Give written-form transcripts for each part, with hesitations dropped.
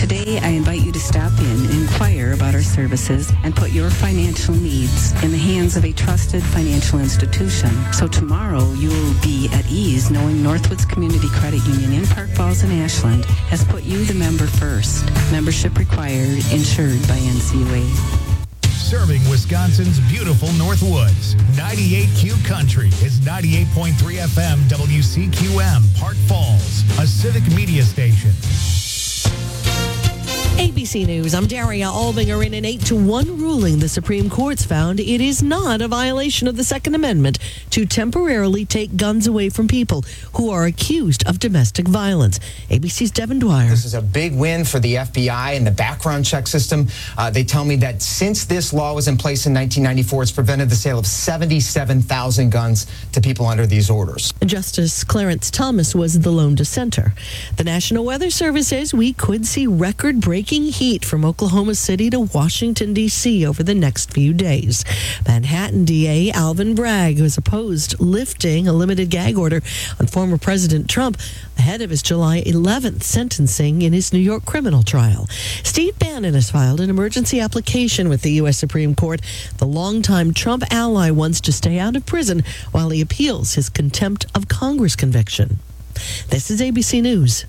Today, I invite you to stop in and inquire about our services and put your financial needs in the hands of a trusted financial institution. So tomorrow, you will be at ease knowing Northwoods Community Credit Union in Park Falls and Ashland has put you, the member, first. Membership required, insured by NCUA. Serving Wisconsin's beautiful Northwoods. 98Q Country is 98.3 FM WCQM, Park Falls, a civic media station. ABC News, I'm Daria Albinger. In an 8-1 ruling, the Supreme Court's found it is not a violation of the Second Amendment to temporarily take guns away from people who are accused of domestic violence. ABC's Devin Dwyer. This is a big win for the FBI and the background check system. They tell me that since this law was in place in 1994, it's prevented the sale of 77,000 guns to people under these orders. Justice Clarence Thomas was the lone dissenter. The National Weather Service says we could see record-breaking heat from Oklahoma City to Washington, D.C. over the next few days. Manhattan DA Alvin Bragg has opposed lifting a limited gag order on former President Trump ahead of his July 11th sentencing in his New York criminal trial. Steve Bannon has filed an emergency application with the U.S. Supreme Court. The longtime Trump ally wants to stay out of prison while he appeals his contempt of Congress conviction. This is ABC News.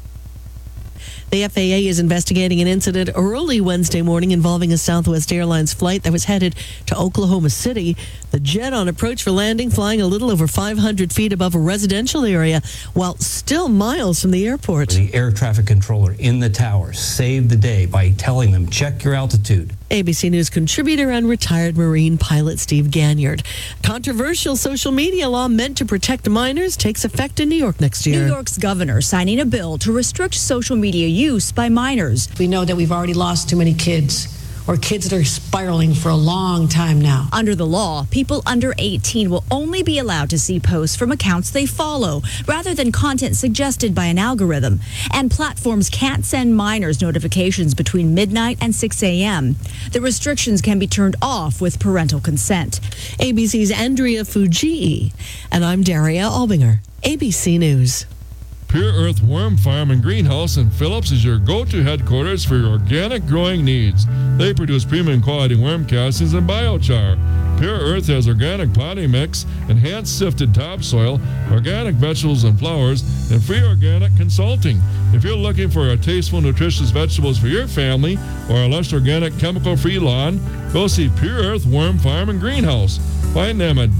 The FAA is investigating an incident early Wednesday morning involving a Southwest Airlines flight that was headed to Oklahoma City. The jet on approach for landing, flying a little over 500 feet above a residential area while still miles from the airport. The air traffic controller in the tower saved the day by telling them, check your altitude. ABC News contributor and retired Marine pilot Steve Ganyard. Controversial social media law meant to protect minors takes effect in New York next year. New York's governor signing a bill to restrict social media use by minors. We know that we've already lost too many kids, or kids that are spiraling for a long time now. Under the law, people under 18 will only be allowed to see posts from accounts they follow, rather than content suggested by an algorithm. And platforms can't send minors notifications between midnight and 6 a.m. The restrictions can be turned off with parental consent. ABC's Andrea Fujii, and I'm Daria Albinger, ABC News. Pure Earth Worm Farm and Greenhouse in Phillips is your go-to headquarters for your organic growing needs. They produce premium quality worm castings and biochar. Pure Earth has organic potting mix, enhanced sifted topsoil, organic vegetables and flowers, and free organic consulting. If you're looking for a tasteful, nutritious vegetables for your family or a less organic, chemical-free lawn, go see Pure Earth Worm Farm and Greenhouse. Find them at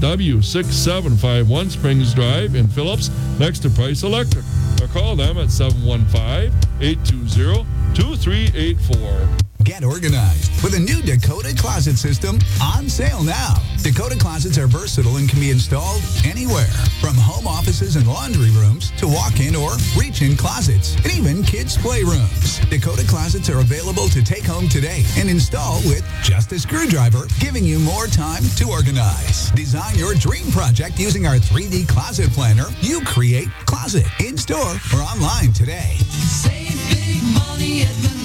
W6751 Springs Drive in Phillips, next to Price Electric. Or call them at 715-820-2384. Get organized with a new Dakota Closet System on sale now. Dakota Closets are versatile and can be installed anywhere, from home offices and laundry rooms to walk-in or reach-in closets, and even kids' playrooms. Dakota Closets are available to take home today and install with just a screwdriver, giving you more time to organize. Design your dream project using our 3D Closet Planner. You create closet in-store or online today. Save big money at Menards.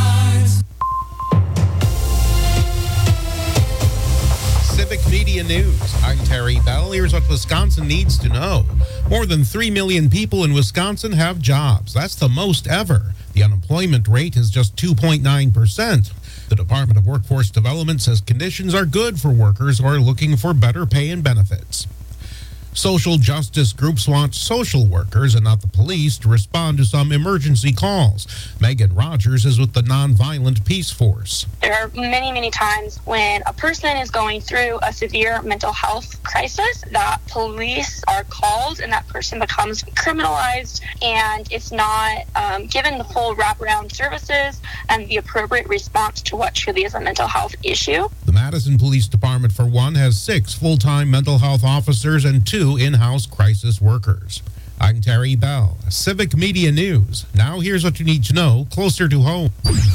Civic Media News. I'm Terry Bell. Here's what Wisconsin needs to know. More than 3 million people in Wisconsin have jobs. That's the most ever. The unemployment rate is just 2.9%. The Department of Workforce Development says conditions are good for workers who are looking for better pay and benefits. Social justice groups want social workers and not the police to respond to some emergency calls. Megan Rogers is with the Nonviolent Peace Force. There are many, many times when a person is going through a severe mental health crisis that police are called and that person becomes criminalized and it's not given the full wraparound services and the appropriate response to what truly is a mental health issue. The Madison Police Department, for one, has 6 full-time mental health officers and 2 in-house crisis workers. I'm Terry Bell, Civic Media News. Now here's what you need to know closer to home.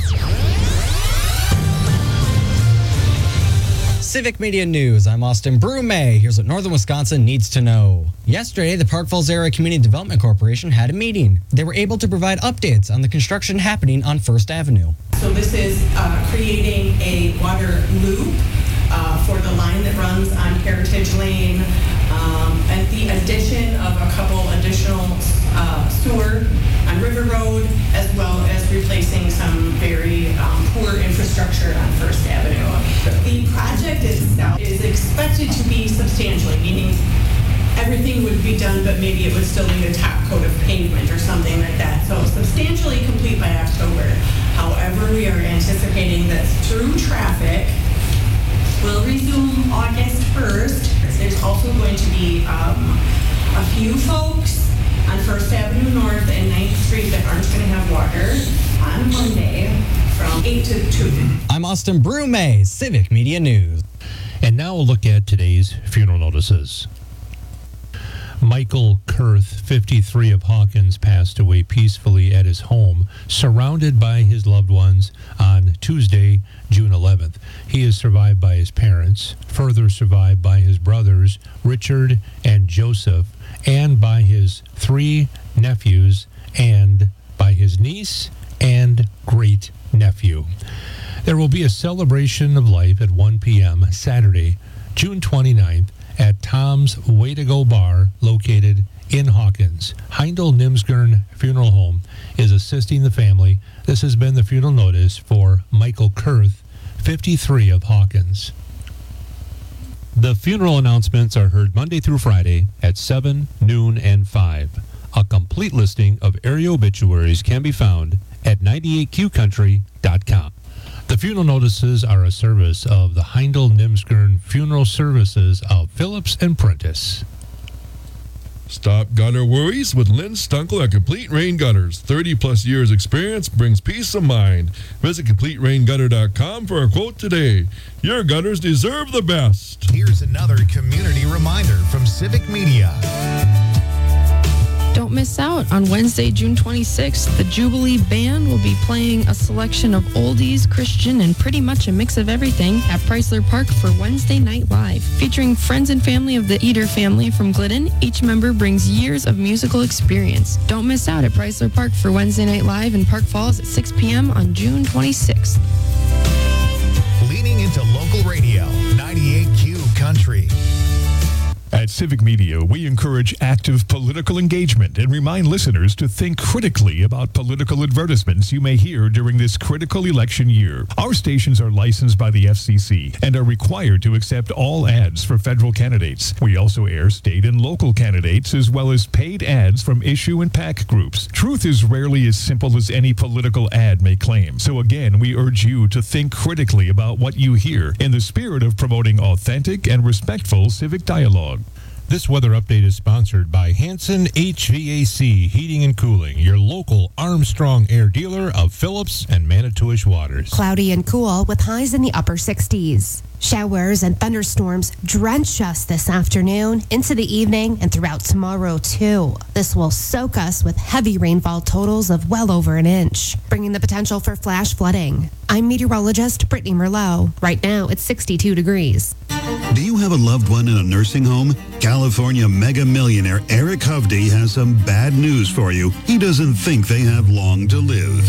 Civic Media News. I'm Austin Brume. Here's what Northern Wisconsin needs to know. Yesterday, the Park Falls Area Community Development Corporation had a meeting. They were able to provide updates on the construction happening on First Avenue. So this is creating a water loop for the line that runs on Heritage Lane, and the addition of a couple additional sewer on River Road, as well as replacing some very poor infrastructure on First Avenue. The project itself is expected to be substantially, meaning everything would be done, but maybe it would still need a top coat of pavement or something like that. So substantially complete by October. However, we are anticipating that through traffic will resume August 1st. There's also going to be a few folks on First Avenue North and 9th Street that aren't going to have water on Monday from 8 to 2. I'm Austin Brume, Civic Media News. And now we'll look at today's funeral notices. Michael Kurth, 53 of Hawkins, passed away peacefully at his home, surrounded by his loved ones on Tuesday, June 11th. He is survived by his parents, further survived by his brothers, Richard and Joseph, and by his 3 nephews, and by his niece and great-nephew. There will be a celebration of life at 1 p.m. Saturday, June 29th, at Tom's Way to Go Bar, located in Hawkins. Heindel Nimsgern Funeral Home is assisting the family. This has been the funeral notice for Michael Kurth, 53 of Hawkins. The funeral announcements are heard Monday through Friday at 7, noon, and 5. A complete listing of area obituaries can be found at 98qcountry.com. The funeral notices are a service of the Heindel Nimsgern Funeral Services of Phillips and Prentice. Stop gutter worries with Lynn Stunkel at Complete Rain Gutters. 30-plus years experience brings peace of mind. Visit CompleteRainGutter.com for a quote today. Your gutters deserve the best. Here's another community reminder from Civic Media. Don't miss out on Wednesday, June 26th. The Jubilee Band will be playing a selection of oldies, Christian, and pretty much a mix of everything at Chrysler Park for Wednesday Night Live. Featuring friends and family of the Eater family from Glidden, each member brings years of musical experience. Don't miss out at Chrysler Park for Wednesday Night Live in Park Falls at 6 p.m. on June 26th. Leaning into local radio, 98Q Country. At Civic Media, we encourage active political engagement and remind listeners to think critically about political advertisements you may hear during this critical election year. Our stations are licensed by the FCC and are required to accept all ads for federal candidates. We also air state and local candidates as well as paid ads from issue and PAC groups. Truth is rarely as simple as any political ad may claim. So again, we urge you to think critically about what you hear in the spirit of promoting authentic and respectful civic dialogue. This weather update is sponsored by Hanson HVAC Heating and Cooling, your local Armstrong Air dealer of Phillips and Manitowish Waters. Cloudy and cool with highs in the upper 60s. Showers and thunderstorms drench us this afternoon, into the evening, and throughout tomorrow, too. This will soak us with heavy rainfall totals of well over an inch, bringing the potential for flash flooding. I'm meteorologist Brittany Merlot. Right now, it's 62 degrees. Do you have a loved one in a nursing home? California mega millionaire Eric Hovde has some bad news for you. He doesn't think they have long to live.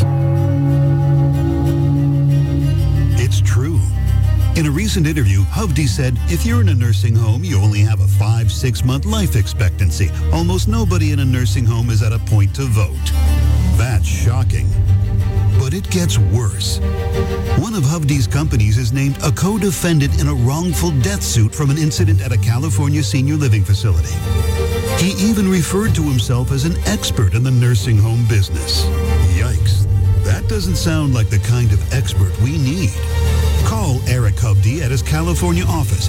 It's true. In a recent interview, Hovde said, if you're in a nursing home, you only have a 5-6 month life expectancy. Almost nobody in a nursing home is at a point to vote. That's shocking. But it gets worse. One of Hovde's companies is named a co-defendant in a wrongful death suit from an incident at a California senior living facility. He even referred to himself as an expert in the nursing home business. Yikes. That doesn't sound like the kind of expert we need. Call Eric Hovde at his California office,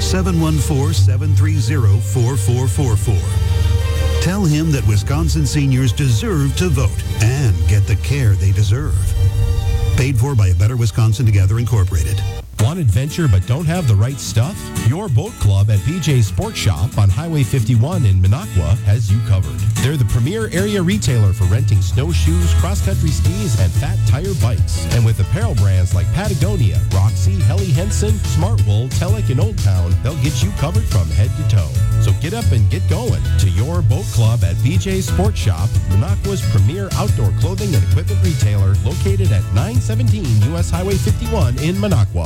714-730-4444. Tell him that Wisconsin seniors deserve to vote and get the care they deserve. Paid for by A Better Wisconsin Together, Incorporated. Want adventure but don't have the right stuff? Your boat club at BJ's Sports Shop on Highway 51 in Minocqua has you covered. They're the premier area retailer for renting snowshoes, cross-country skis, and fat tire bikes. And with apparel brands like Patagonia, Roxy, Helly Hansen, Smartwool, Telek, and Old Town, they'll get you covered from head to toe. So get up and get going to your boat club at BJ's Sports Shop, Minocqua's premier outdoor clothing and equipment retailer, located at 917 U.S. Highway 51 in Minocqua.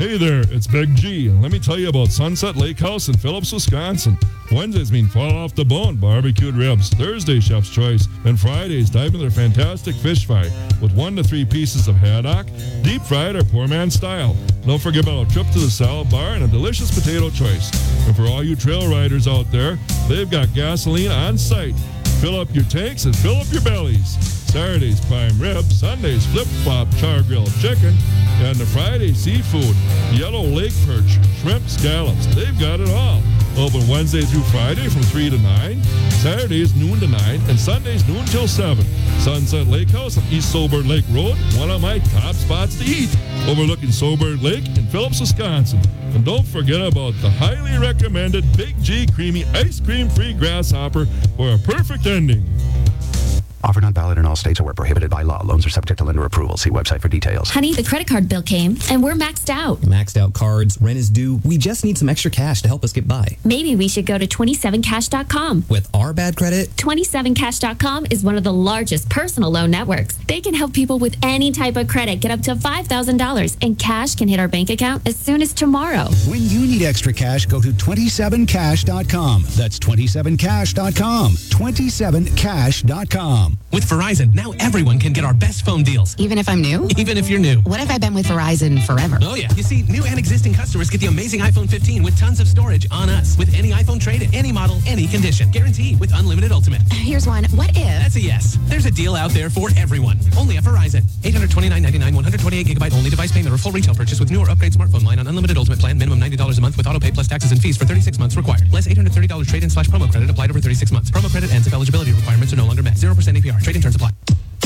Hey there, it's Big G, and let me tell you about Sunset Lake House in Phillips, Wisconsin. Wednesdays mean fall off the bone barbecued ribs, Thursday chef's choice, and Fridays dive into their fantastic fish fry with 1 to 3 pieces of haddock, deep fried or poor man style. Don't forget about a trip to the salad bar and a delicious potato choice. And for all you trail riders out there, they've got gasoline on site. Fill up your tanks and fill up your bellies. Saturdays prime rib, Sundays flip-flop char grilled chicken, and the Friday seafood, yellow lake perch, shrimp, scallops. They've got it all. Open Wednesday through Friday from 3 to 9, Saturdays noon to 9, and Sundays noon till 7. Sunset Lake House on East Sober Lake Road, one of my top spots to eat, overlooking Sober Lake in Phillips, Wisconsin. And don't forget about the highly recommended Big G Creamy Ice Cream Free Grasshopper for a perfect ending. Offer not valid in all states or where prohibited by law. Loans are subject to lender approval. See website for details. Honey, the credit card bill came, and we're maxed out. Maxed out cards, rent is due. We just need some extra cash to help us get by. Maybe we should go to 27cash.com. With our bad credit? 27cash.com is one of the largest personal loan networks. They can help people with any type of credit get up to $5,000, and cash can hit our bank account as soon as tomorrow. When you need extra cash, go to 27cash.com. That's 27cash.com. 27cash.com. With Verizon, now everyone can get our best phone deals. Even if I'm new? Even if you're new. What if I've been with Verizon forever? Oh, yeah. You see, new and existing customers get the amazing iPhone 15 with tons of storage on us. With any iPhone trade-in, any model, any condition. Guaranteed with unlimited ultimate. Here's one. What if? That's a yes. There's a deal out there for everyone. Only at Verizon. $829.99, 128 gigabyte only device payment or full retail purchase with new or upgrade smartphone line on unlimited ultimate plan. Minimum $90 a month with auto pay plus taxes and fees for 36 months required. Less $830 trade-in/promo credit applied over 36 months. Promo credit ends if eligibility requirements are no longer met. 0% APR. Trade-in terms apply.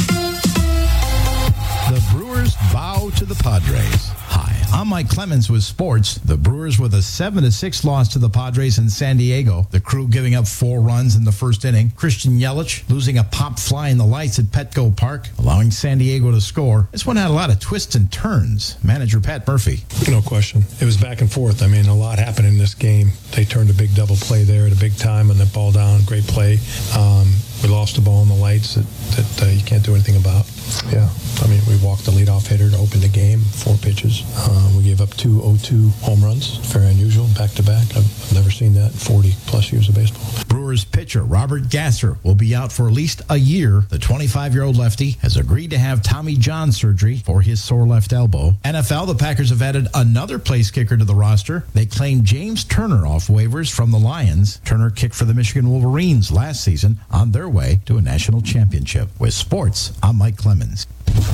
The Brewers bow to the Padres. Hi, I'm Mike Clemens with sports. The Brewers with a 7-6 loss to the Padres in San Diego. The Crew giving up 4 runs in the first inning. Christian Yelich losing a pop fly in the lights at Petco Park, allowing San Diego to score. This one had a lot of twists and turns. Manager Pat Murphy. No question. It was back and forth. I mean, a lot happened in this game. They turned a big double play there at a big time and the ball down. Great play. We lost the ball in the lights that you can't do anything about. Yeah, I mean, we walked the leadoff hitter to open the game, 4 pitches. We gave up 2 0-2 home runs, very unusual, back-to-back. I've never seen that in 40-plus years of baseball. Brewers pitcher Robert Gasser will be out for at least a year. The 25-year-old lefty has agreed to have Tommy John surgery for his sore left elbow. NFL, the Packers have added another place kicker to the roster. They claimed James Turner off waivers from the Lions. Turner kicked for the Michigan Wolverines last season on their way to a national championship. With sports, I'm Mike Clemens.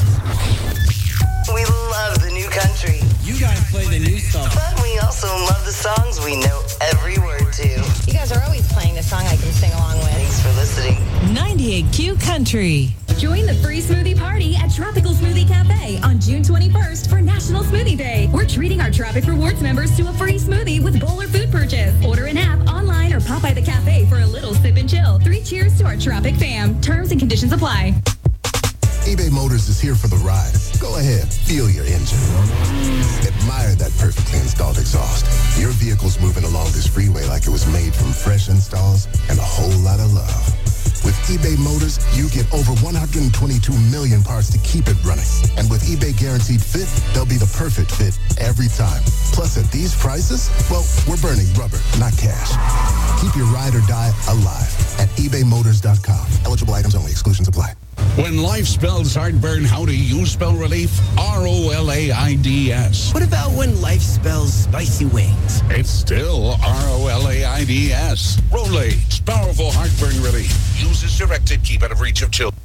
We love the new country. You guys play the new stuff. But we also love the songs we know every word to. You guys are always playing the song I can sing along with. Thanks for listening. 98Q Country. Join the free smoothie party at Tropical Smoothie Cafe on June 21st for National Smoothie Day. We're treating our Tropic Rewards members to a free smoothie with bowl or food purchase. Order an app, online, or pop by the cafe for a little sip and chill. 3 cheers to our Tropic fam. Terms and conditions apply. eBay Motors is here for the ride. Go ahead, feel your engine. Admire that perfectly installed exhaust. Your vehicle's moving along this freeway like it was made from fresh installs and a whole lot of love. With eBay Motors, you get over 122 million parts to keep it running. And with eBay Guaranteed Fit, they'll be the perfect fit every time. Plus, at these prices, well, we're burning rubber, not cash. Keep your ride or die alive at ebaymotors.com. Eligible items only. Exclusions apply. When life spells heartburn, how do you spell relief? R-O-L-A-I-D-S. What about when life spells spicy wings? It's still R-O-L-A-I-D-S. Rolaids, powerful heartburn relief. Use as directed, keep out of reach of children.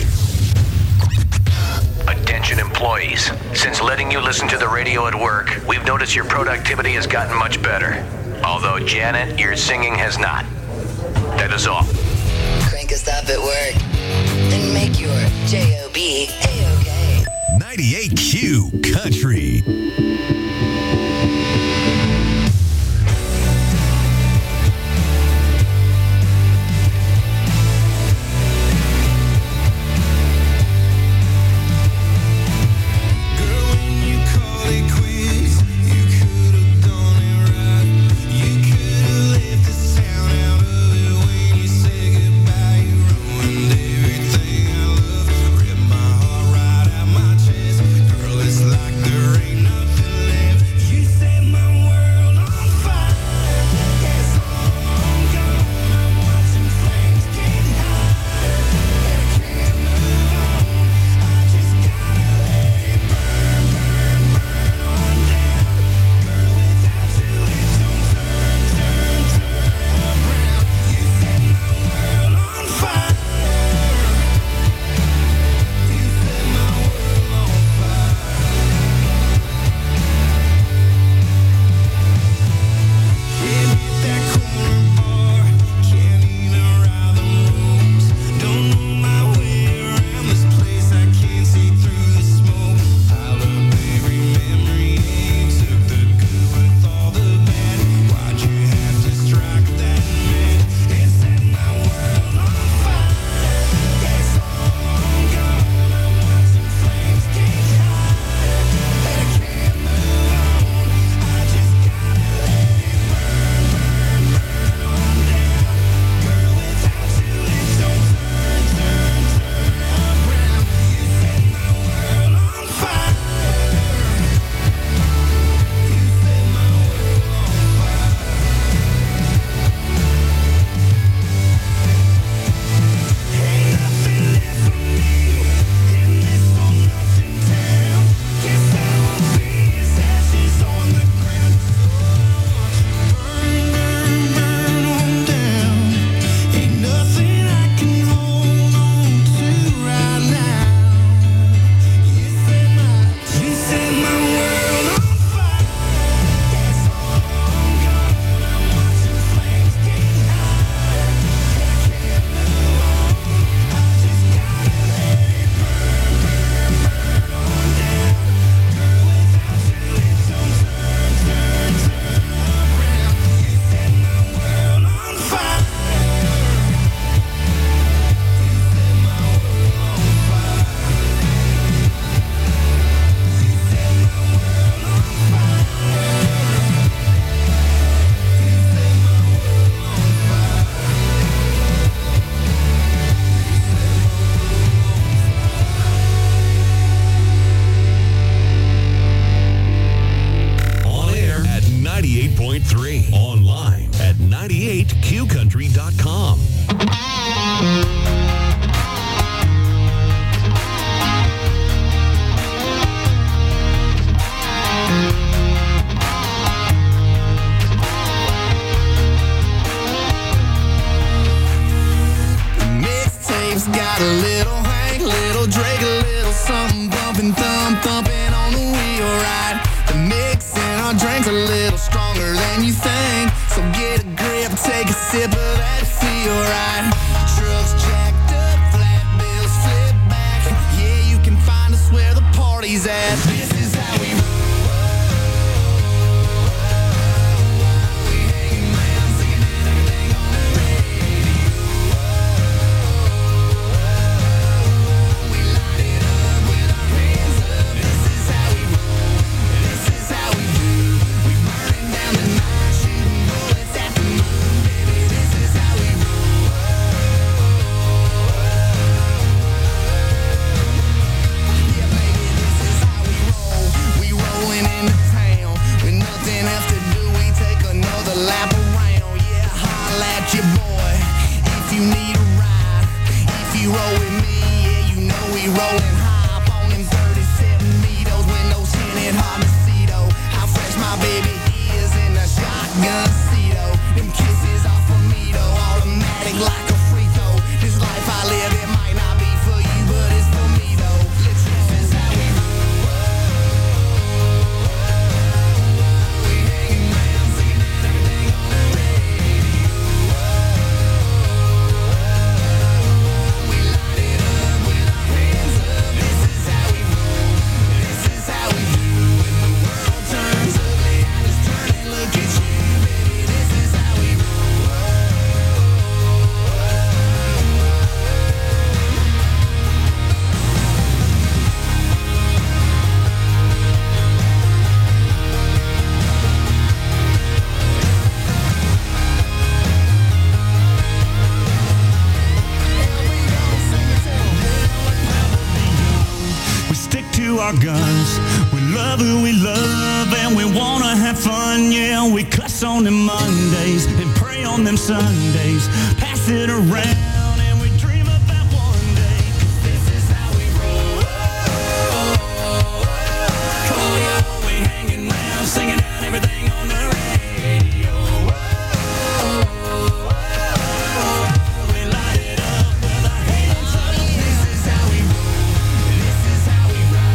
Attention employees. Since letting you listen to the radio at work, we've noticed your productivity has gotten much better. Although, Janet, your singing has not. That is all. Crank us up at work and make your J-O-B A-OK. 98Q Country. Like there ain't no that. This is how we roll. Our guns. We love who we love and we wanna have fun. Yeah, we cuss on them Mondays and pray on them Sundays. Pass it around and we dream about one day. 'Cause this is how we roll. Oh yeah, we hanging around singing out everything on the radio. We light it up with our hands up. This is how we roll. This is how we ride.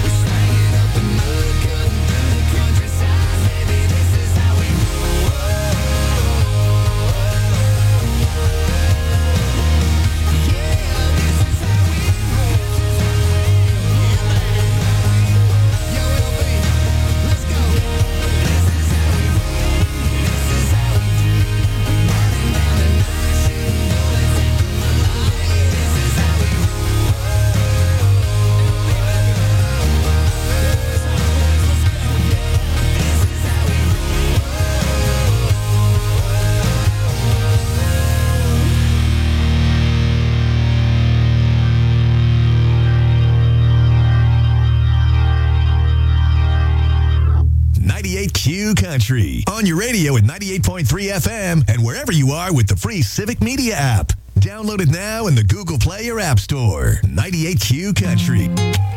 Q Country on your radio at 98.3 FM and wherever you are with the free Civic Media app. Download it now in the Google Play or App Store. 98Q Country.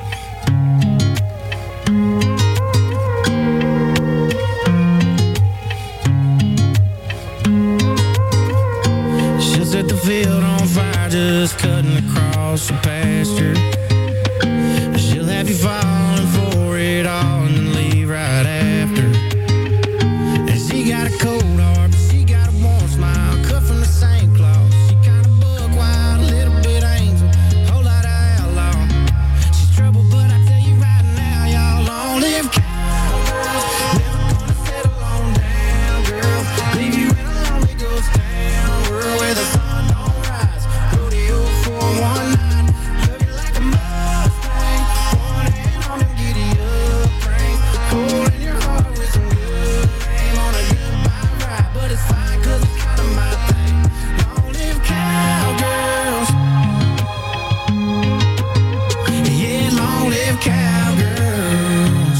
She'll set the field on fire, just cutting across the pasture. She'll have you falling for it all and then leave right after. And she got a cold heart, but she got a warm smile, cut from the same cloth. She kind of buck wild, a little bit angel, whole lot of outlaw. She's trouble, but I tell you right now, y'all long live cowgirls. Never gonna settle on down, girl. Leave you in a lonely ghost town, world where the sun don't rise. Rodeo for one night, love you like a Mustang. One hand on them giddy up reins, cold in your heart with some good aim on a goodbye ride. But it's fine 'cause it's kind of my thing. Long live cowgirls. Yeah, long live cowgirls.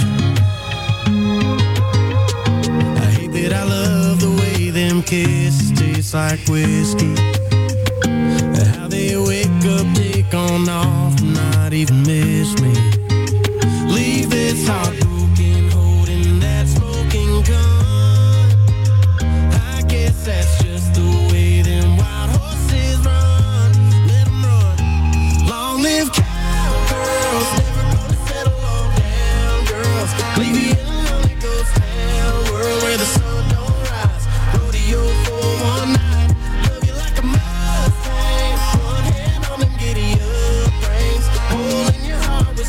I hate that I love the way them kisses taste like whiskey. How they wake up, take on off, and not even miss me. Leave this heart broken, holding that smoking gun. I guess that's just the way them wild horses run. Let them run. Long live cowgirls. Never gonna settle on down, girls. Leave you in a lonely ghost town, world where the sun don't rise. Rodeo for one night, love you like a Mustang. One hand on them giddy up reins, hole in your heart with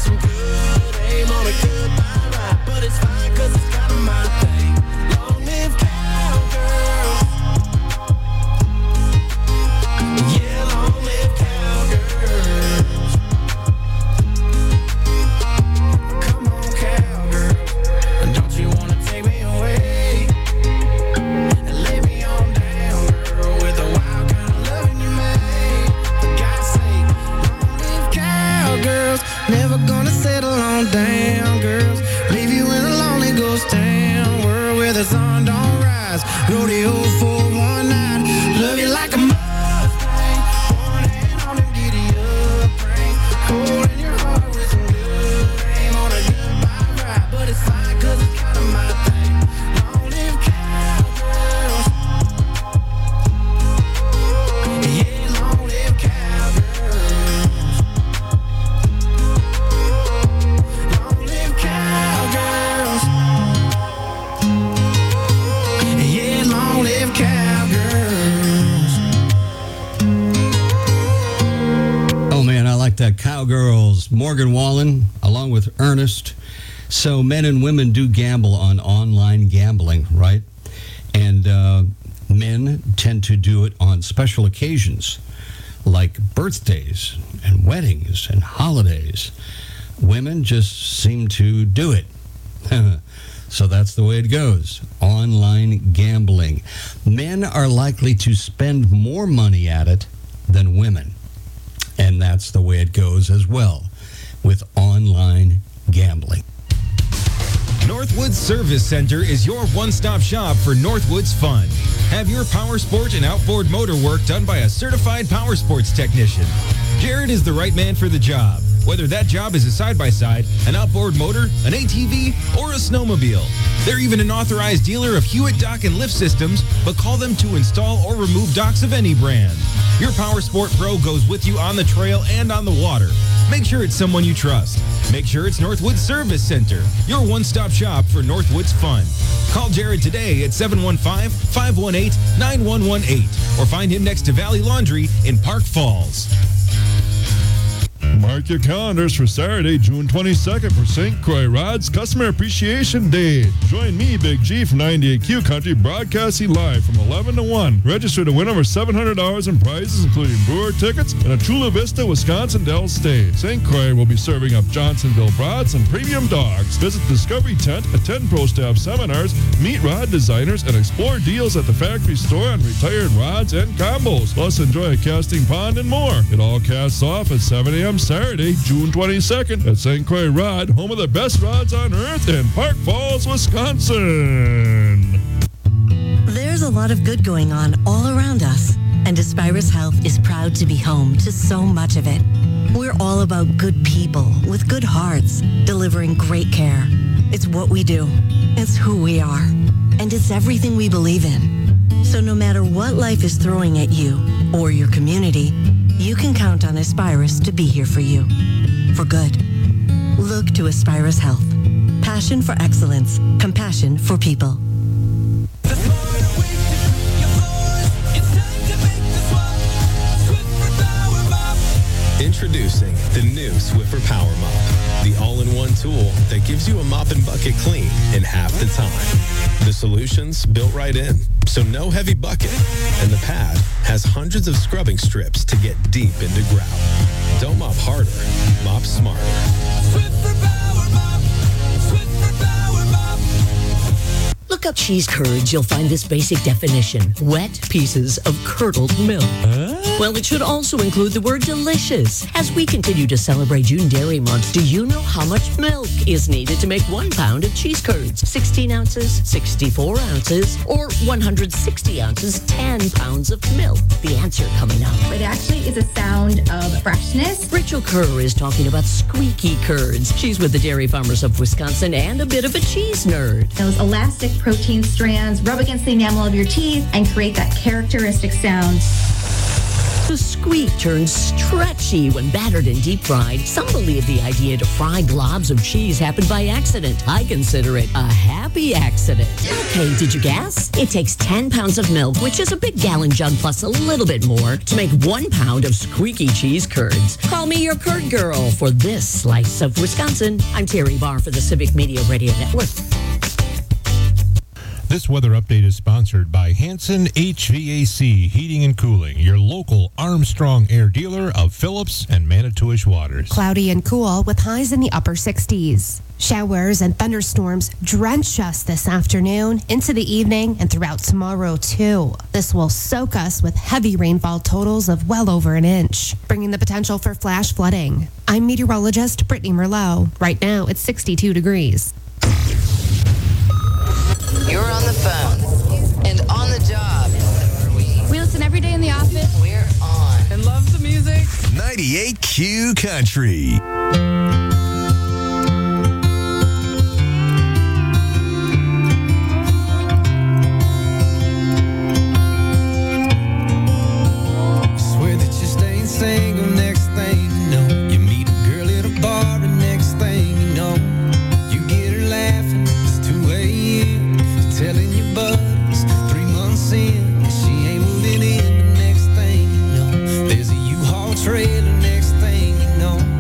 Cowgirls, Morgan Wallen, along with Ernest. So men and women do gamble on online gambling, right? And men tend to do it on special occasions like birthdays and weddings and holidays. Women just seem to do it. So that's the way it goes. Online gambling. Men are likely to spend more money at it than women. And that's the way it goes as well with online gambling. Northwoods Service Center is your one-stop shop for Northwoods fun. Have your power sport and outboard motor work done by a certified power sports technician. Jared is the right man for the job, whether that job is a side-by-side, an outboard motor, an ATV, or a snowmobile. They're even an authorized dealer of Hewitt dock and lift systems, but call them to install or remove docks of any brand. Your Power Sport Pro goes with you on the trail and on the water. Make sure it's someone you trust. Make sure it's Northwoods Service Center, your one-stop shop for Northwoods fun. Call Jared today at 715-518-9118 or find him next to Valley Laundry in Park Falls. Mark your calendars for Saturday, June 22nd for St. Croix Rod's Customer Appreciation Day. Join me, Big G, from 98Q Country, broadcasting live from 11 to 1. Register to win over $700 in prizes, including brewer tickets and a Chula Vista, Wisconsin Dell stay. St. Croix will be serving up Johnsonville brats and premium dogs. Visit Discovery Tent, attend Pro Staff seminars, meet rod designers, and explore deals at the factory store on retired rods and combos. Plus, enjoy a casting pond and more. It all casts off at 7 a.m. Saturday, June 22nd at St. Croix Rod, home of the best rods on earth in Park Falls, Wisconsin. There's a lot of good going on all around us, and Aspirus Health is proud to be home to so much of it. We're all about good people with good hearts, delivering great care. It's what we do. It's who we are. And it's everything we believe in. So no matter what life is throwing at you or your community, you can count on Aspirus to be here for you. For good. Look to Aspirus Health. Passion for excellence. Compassion for people. Introducing the new Swiffer Power Mop, the all-in-one tool that gives you a mop and bucket clean in half the time. The solution's built right in, so no heavy bucket, and the pad has hundreds of scrubbing strips to get deep into grout. Don't mop harder, mop smarter. Swiffer Power Mop, Swiffer Power Mop. Look up cheese curds, you'll find this basic definition. Wet pieces of curdled milk. Well, it should also include the word delicious. As we continue to celebrate June Dairy Month, do you know how much milk is needed to make 1 pound of cheese curds? 16 ounces, 64 ounces, or 160 ounces, 10 pounds of milk? The answer coming up. It actually is a sound of freshness. Rachel Kerr is talking about squeaky curds. She's with the Dairy Farmers of Wisconsin and a bit of a cheese nerd. Those elastic protein strands rub against the enamel of your teeth and create that characteristic sound. The squeak turns stretchy when battered and deep fried. Some believe the idea to fry globs of cheese happened by accident. I consider it a happy accident. Okay, did you guess? It takes 10 pounds of milk, which is a big gallon jug plus a little bit more, to make 1 pound of squeaky cheese curds. Call me your curd girl for this slice of Wisconsin. I'm Terry Barr for the Civic Media Radio Network. This weather update is sponsored by Hanson HVAC Heating and Cooling, your local Armstrong Air dealer of Phillips and Manitowish Waters. Cloudy and cool with highs in the upper 60s. Showers and thunderstorms drench us this afternoon, into the evening, and throughout tomorrow, too. This will soak us with heavy rainfall totals of well over an inch, bringing the potential for flash flooding. I'm meteorologist Brittany Merlot. Right now, it's 62 degrees. You're on the phone and on the job. We listen every day in the office. We're on. And love the music. 98Q Country. Swear that you stay single, next thing you know, you meet a girl at a bar, and next thing you know, you get her laughing. It's 2 a.m. telling your buddies 3 months in, she ain't moving in. The next thing you know, there's a U-Haul trailer. Next thing you know,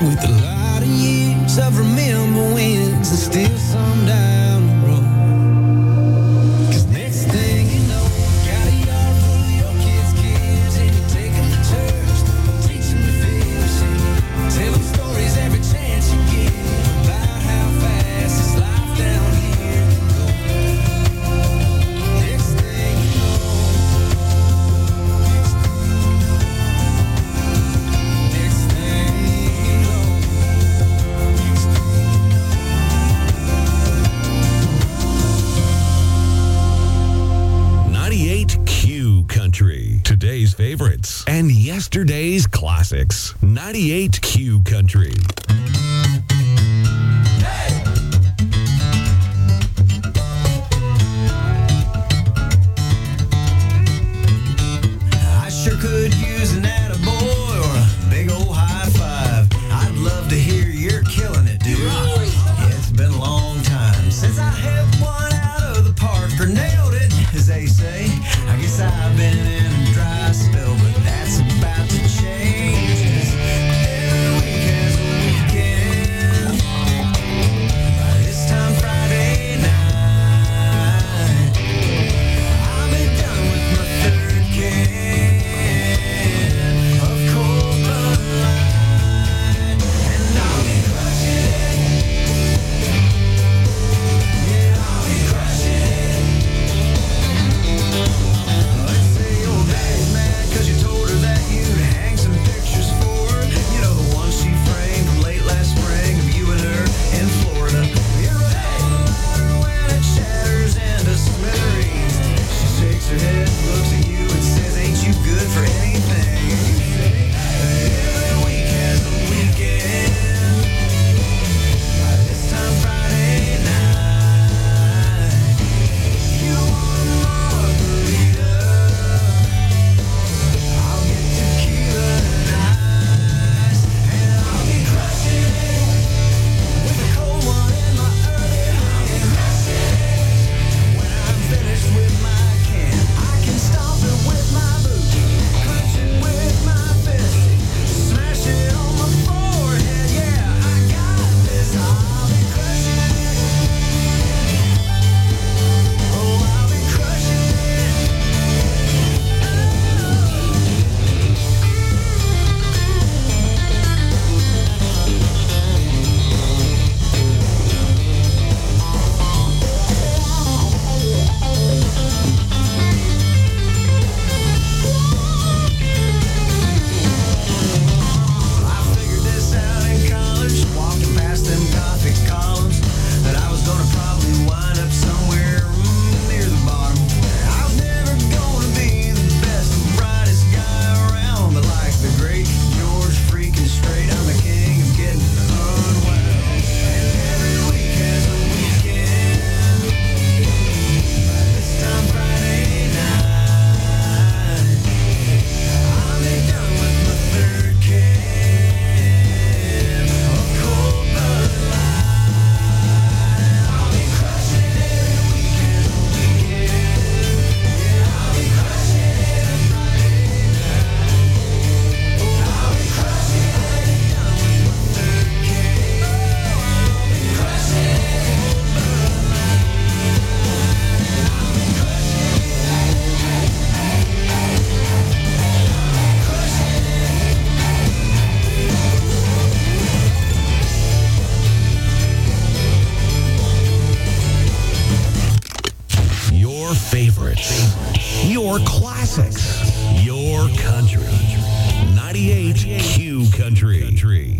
With a lot of years of remember wins and still some down the road. 'Cause next thing you know, got a yard full of your kids' and you take them to church, teach them to fish, and tell them stories every chance you get about how fast this life down here can go. Next thing you know, next thing you know. 98Q Country. Today's favorites and yesterday's classics. 98Q Country. I sure could use an attaboy or a big old high five. I'd love to hear you're killing it, dude. Yeah, it's been a long time since I hit one out of the park or nailed it, as they say. I guess I've been in a dry spell, but that's about to change. 'Cause every week has a weekend. By this time Friday night, I'll be done with my third can of cold Bud Light, and I'll be crushing it. Yeah, I'll be crushing it. Let's say your daddy's mad 'cause you told her that you'd hang some pictures for her. You know, the ones she framed from late last spring of you and her in Florida. You're right when it shatters into smithereens. She shakes her head, looks at you and says, ain't you good for anything? And you say, every week has a weekend. By this time Friday night, you want a margarita, I'll get tequila and ice, and I'll be crushing it with a cold one in my early. I'll be crushing it when I'm finished with my can. I can stomp it with my boot, punch it with my fist, smash it on my forehead. Yeah, I got this. I'll be crushing it. Oh, I'll be crushing it. I figured this out in college, walking past them coffee columns, that I was gonna probably wind up somewhere near the bottom. I was never gonna be the best and brightest guy around, but like the great George freaking Strait, I'm the king of getting unwound. And every week has a weekend. By this time Friday night, I'll be done with my third can of cold Bud Light. I'll be crushing every week has a weekend. Yeah, I'll be crushing every Friday night. I'll be crushing it, done with my third can. I'll be crushing it, cold Bud Light. I'll be crushing it, Your favorites. Your classics. Your country. 98Q Country.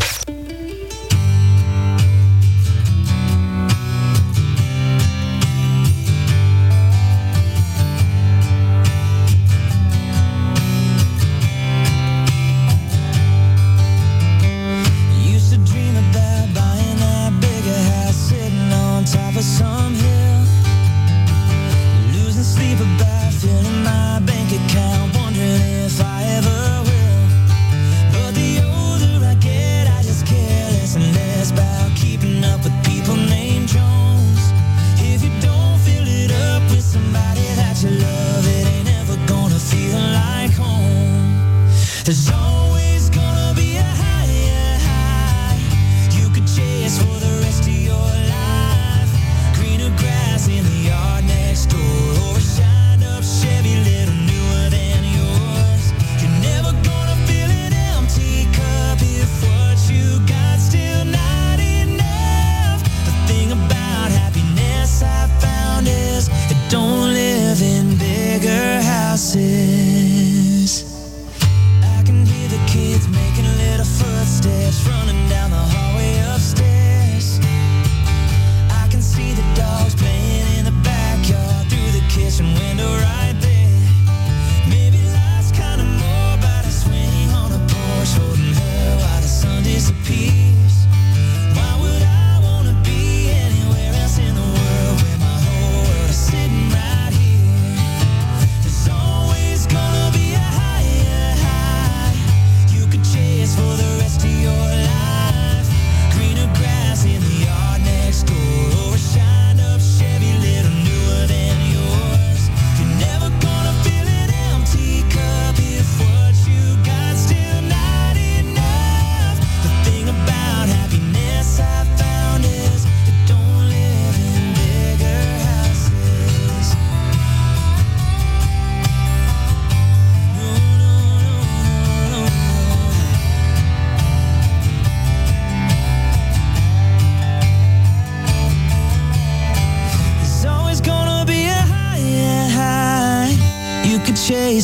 Used to dream about buying that bigger house sitting on top of some hill. Losing sleep about filling my bank account, wondering if I ever will. But the older I get, I just care less and less about keeping up with people named Jones. If you don't fill it up with somebody that you love, it ain't ever gonna feel like home. There's always gonna be a higher high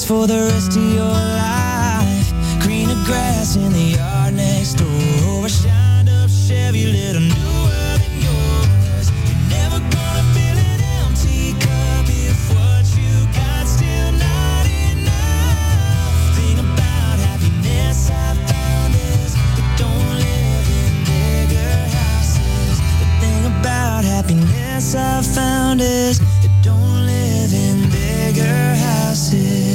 for the rest of your life. Greener grass in the yard next door. A shined up Chevy, little newer than yours. You're never gonna fill an empty cup if what you got still not enough. Thing about happiness I found is it don't live in bigger houses. The thing about happiness I found is it don't live in bigger houses.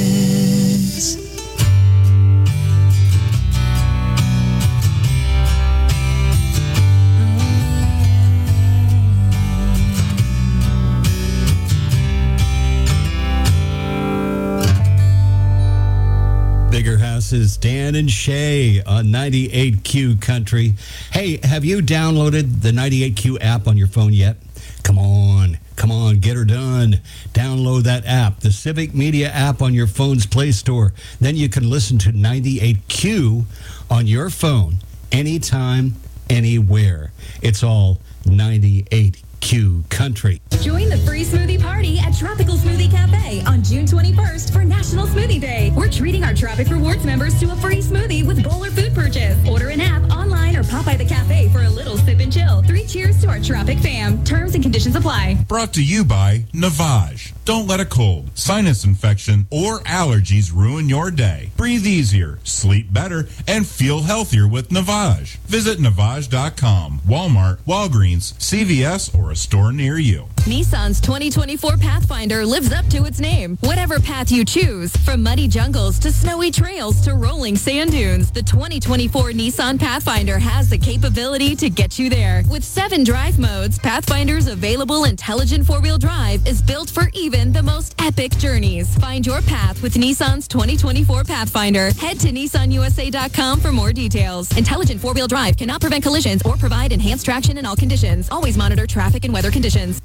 Bigger Houses, Dan and Shay on 98Q Country. Hey, have you downloaded the 98Q app on your phone yet? Come on, get her done. Download that app, the Civic Media app on your phone's Play Store. Then you can listen to 98Q on your phone anytime, anywhere. It's all 98Q Country. Join the free smoothie party at Tropical Smoothie Cafe on June 21st for National Smoothie Day. We're treating our Tropic Rewards members to a free smoothie with bowl or food purchase. Order an app, online, or pop by the cafe for a little sip and chill. 3 cheers to our Tropic fam. Terms and conditions apply. Brought to you by Navage. Don't let a cold, sinus infection, or allergies ruin your day. Breathe easier, sleep better, and feel healthier with Navage. Visit Navage.com, Walmart, Walgreens, CVS, or a store near you. Nissan's 2024 Pathfinder lives up to its name. Whatever path you choose, from muddy jungles to snowy trails to rolling sand dunes, the 2024 Nissan Pathfinder has the capability to get you there. With 7 drive modes, Pathfinder's available intelligent 4-wheel drive is built for even the most epic journeys. Find your path with Nissan's 2024 Pathfinder. Head to nissanusa.com for more details. Intelligent 4-wheel drive cannot prevent collisions or provide enhanced traction in all conditions. Always monitor traffic and weather conditions.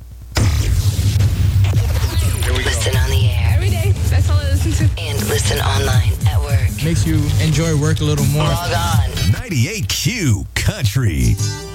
Listen on the air. Every day. That's all I listen to. And listen online at work. Makes you enjoy work a little more. Log on. 98Q Country.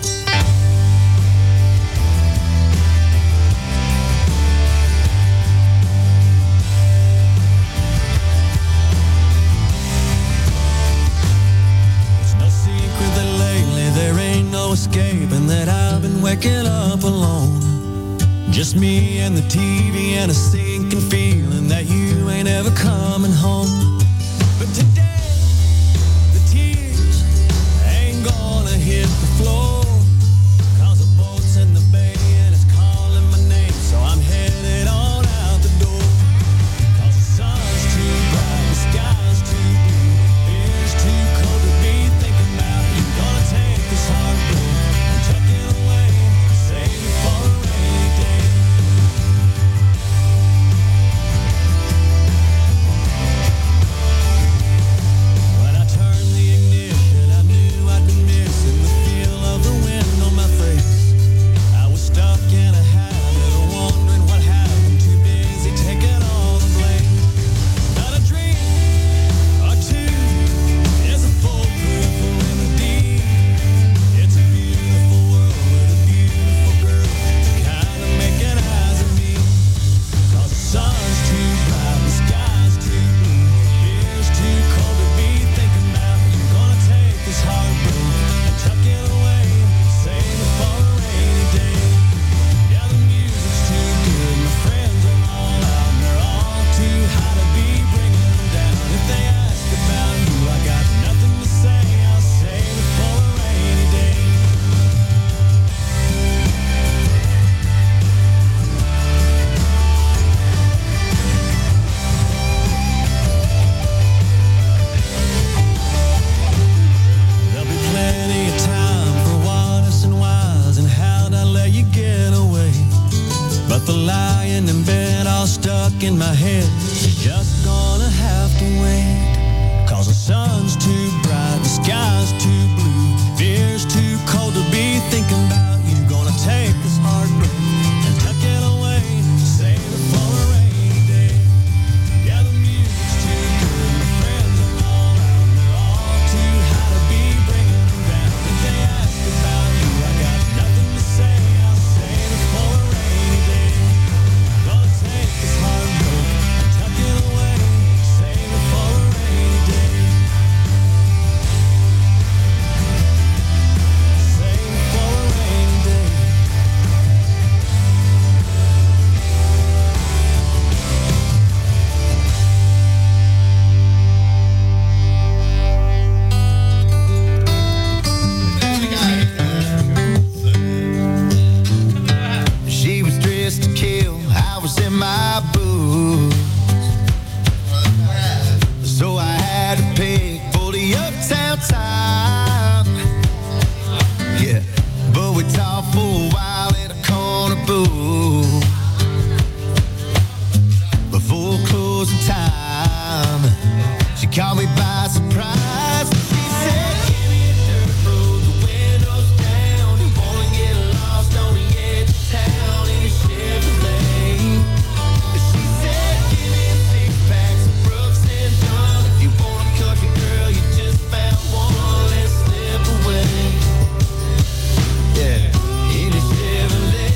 It's no secret that lately there ain't no escaping that I've been waking up alone. Just me and the TV and a sinking feeling that you ain't ever coming home. But today, the tears ain't gonna hit the floor. 'Cause the boat's in the bay and it's calling my name. So I'm headed on out the door. 'Cause the sun's too bright, the sky's too blue. It's too cold to be thinking about. You're gonna take this heartbreak and tuck it away. Save it for a rainy day. When I turned the ignition, I knew I'd been missing the feel of the wind on my face. I was stuck in a habit of wondering what happened. Too busy taking all the blame. Not a dream or two is a foolproof remedy. It's a beautiful world with a beautiful girl kind of making eyes at me. 'Cause the sun's too bright, the sky's too blue. It's too cold to be thinking about. You're gonna take this heartbreak and tuck it away. Save it for a rainy day. Yeah, the music's too good. My friends are all out and they're all too high to be bringing them down. If they ask about you, I got nothing to say. I'll save it for a rainy day. There'll be plenty of time for what's and whys and how'd I let you get away. But the lying in bed all stuck in my head is just gonna have to wait. 'Cause the sun's too bright, the sky's too blue. Fear's too cold to be thinking about. You're gonna take this heartbreak and tuck it away. Save it for a rainy day. Yeah, the music's too good. My friends are all out and they're all too high to be bringing them down. If they ask about you, I got nothing to say. I'll save it for a rainy day. Gonna take this heartbreak and tuck it away. Save caught me by surprise. She said, give me a dirt road, the windows down. You wanna get lost on the edge of town in a Chevrolet. She said, give me a six-pack, some Brooks and Dunn. If you want a country girl, you just found one, let's slip away. Yeah, in a Chevrolet.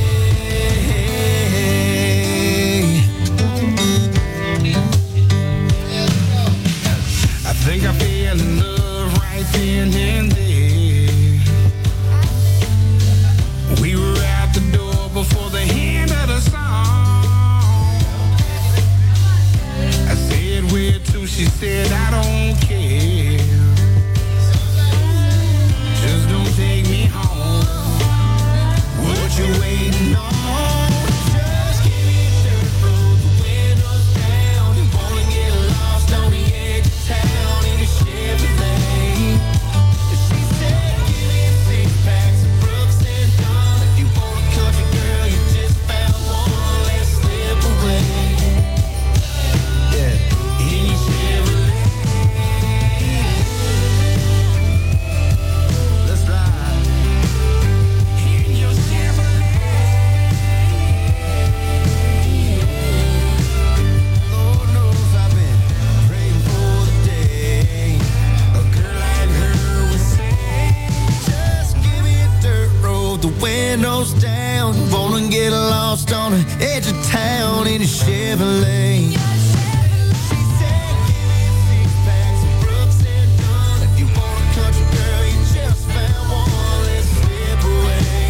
I think I fell in love right then and there. We were out the door before the end of the song. I said where to, she said I don't care. Just don't take me home. What you waiting on? Just give me a dirt road, the windows down. You wanna get lost on the edge of town in a Chevrolet. She said, give me a six-pack, some Brooks and Dunn. If you want a country girl, you just found one, let's slip away. Yeah, in your Chevrolet. Let's ride. In your Chevrolet. Lord knows I've been praying for the day a girl like her would say, just give me a dirt road, the windows down. Wanna get lost on the edge of town in a Chevrolet. She said, give me a six-pack, some Brooks and Dunn. If you want a country girl, you just found one, let's slip away.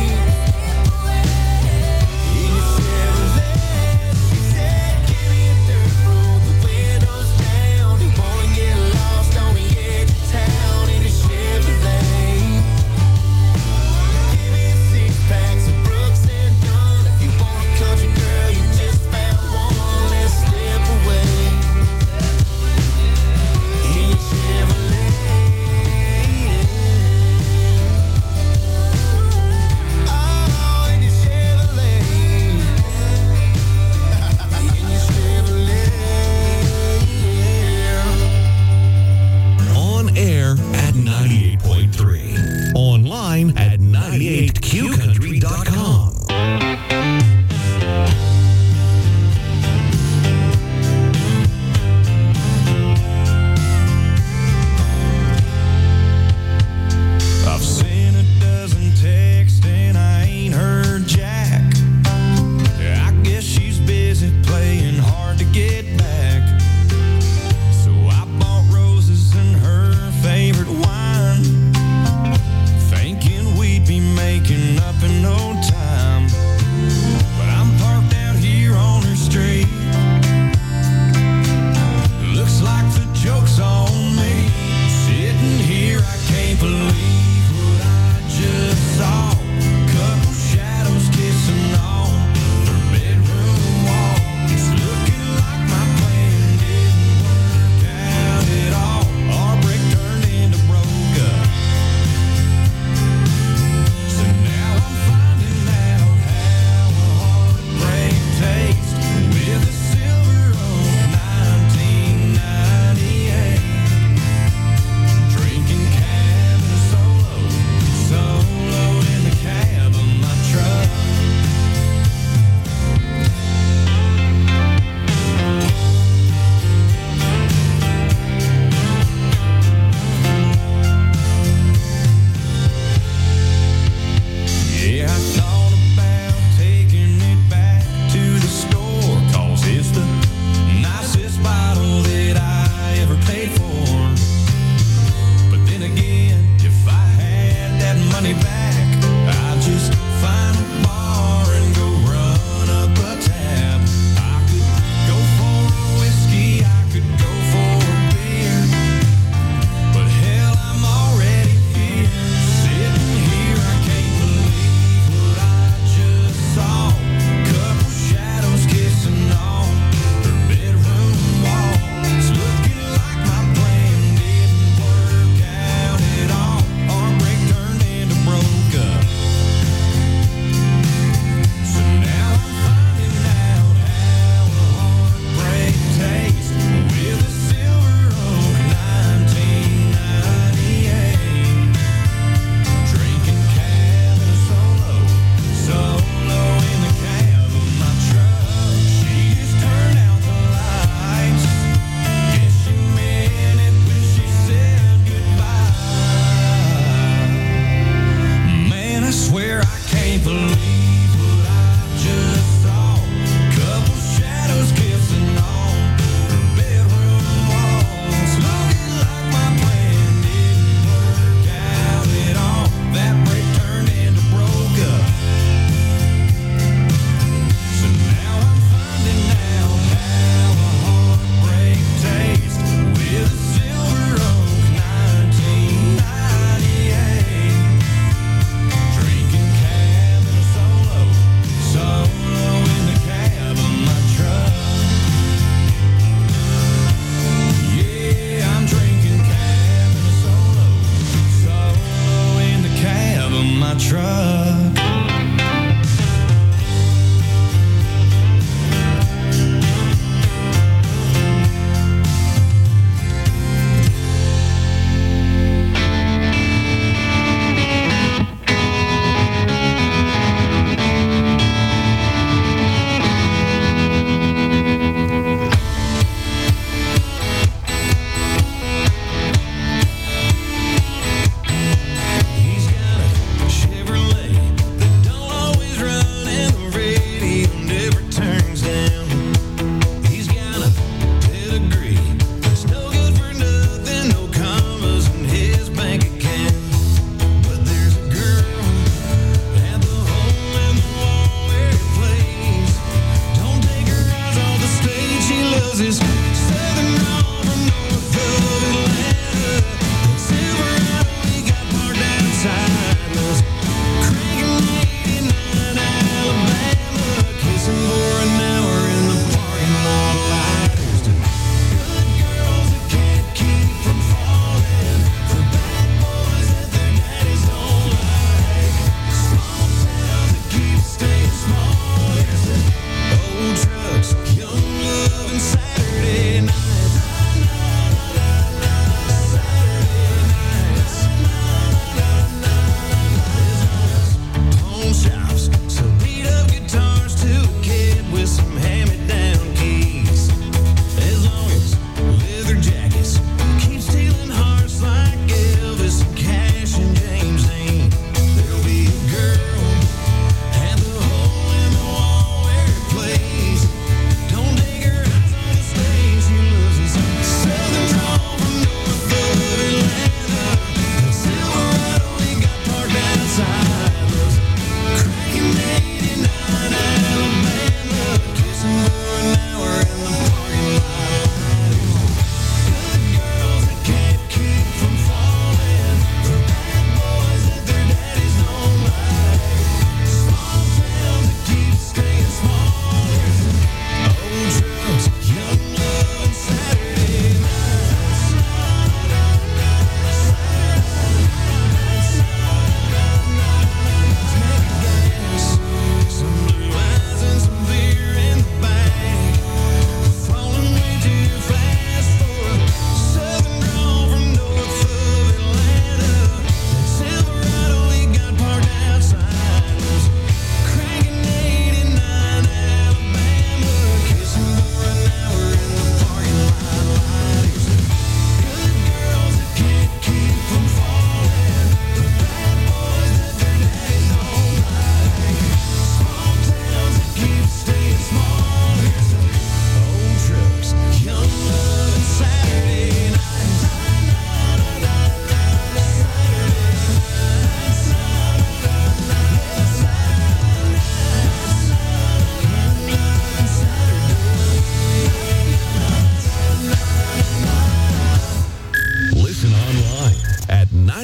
In your Chevrolet. She said, give me a dirt road, the windows down. You wanna get lost on the edge of town in a Chevrolet. Give me a six-pack, some Brooks and Dunn. If you want a country girl, you just found one, let's slip away.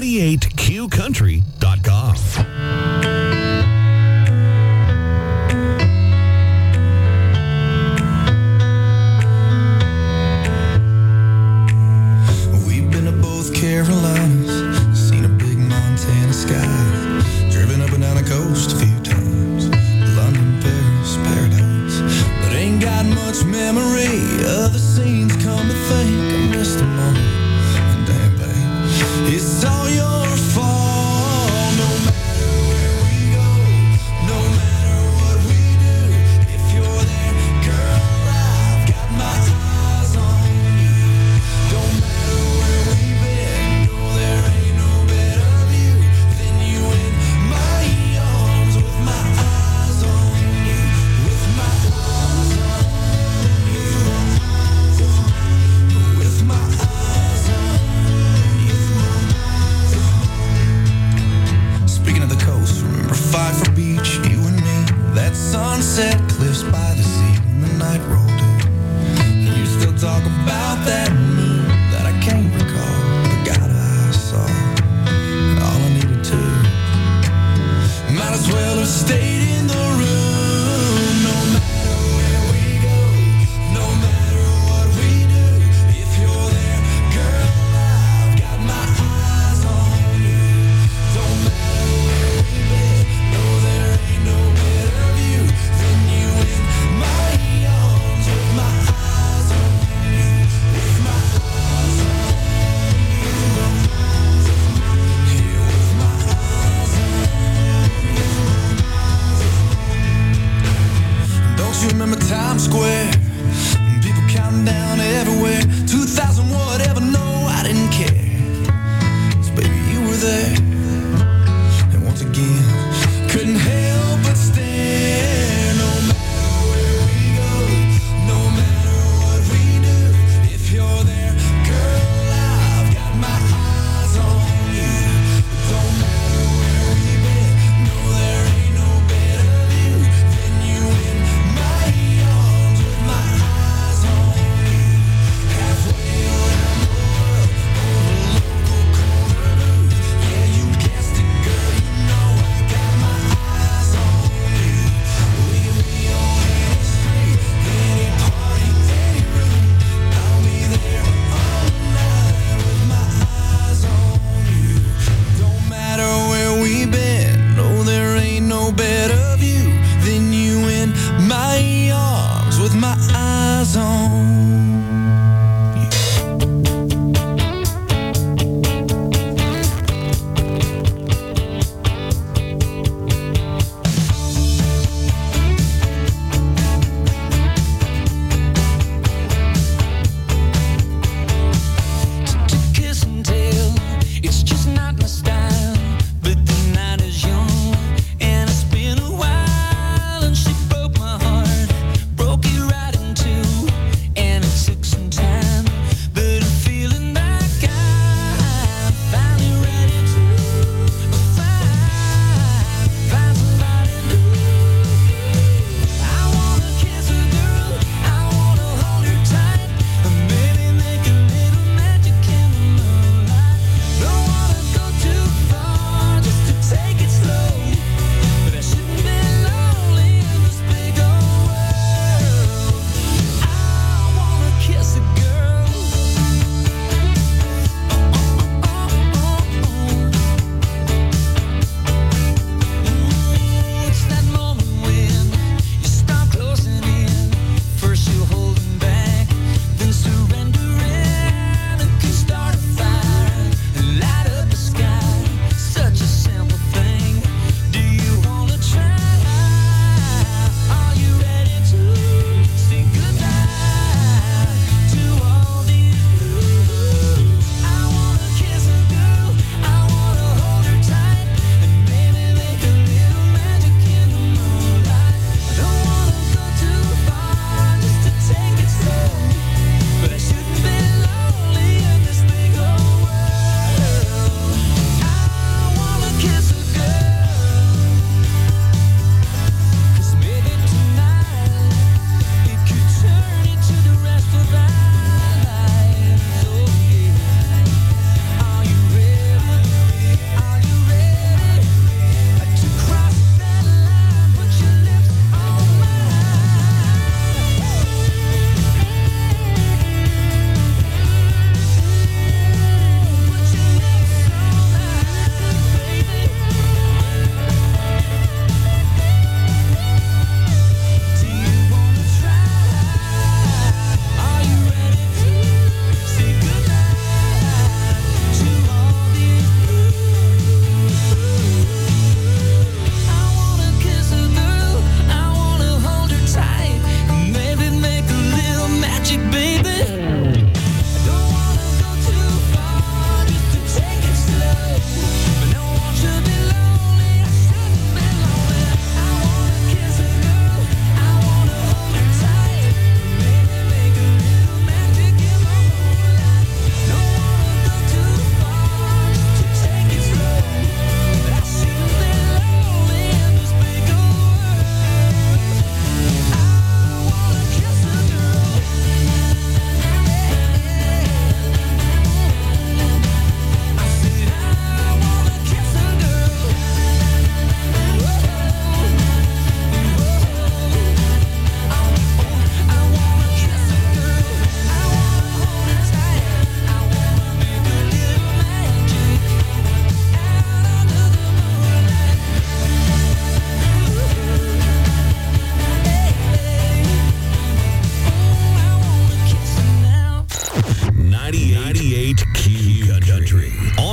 98qcountry.com. Carolinas, seen a big Montana sky, driven up and down the coast a few times, London, Paris, paradise, but ain't got much memory of the scenes. Come to think, I missed them all, and damn babe, it's all your fault.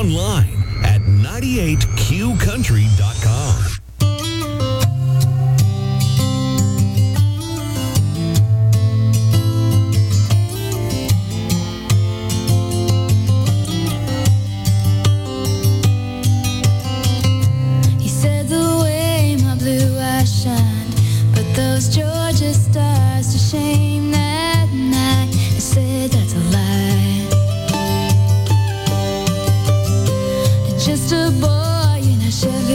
online at 98qcountry.com. He said the way my blue eyes shine, but those Georgia stars to shame that night. I said that's a lie. Just a boy in a Chevy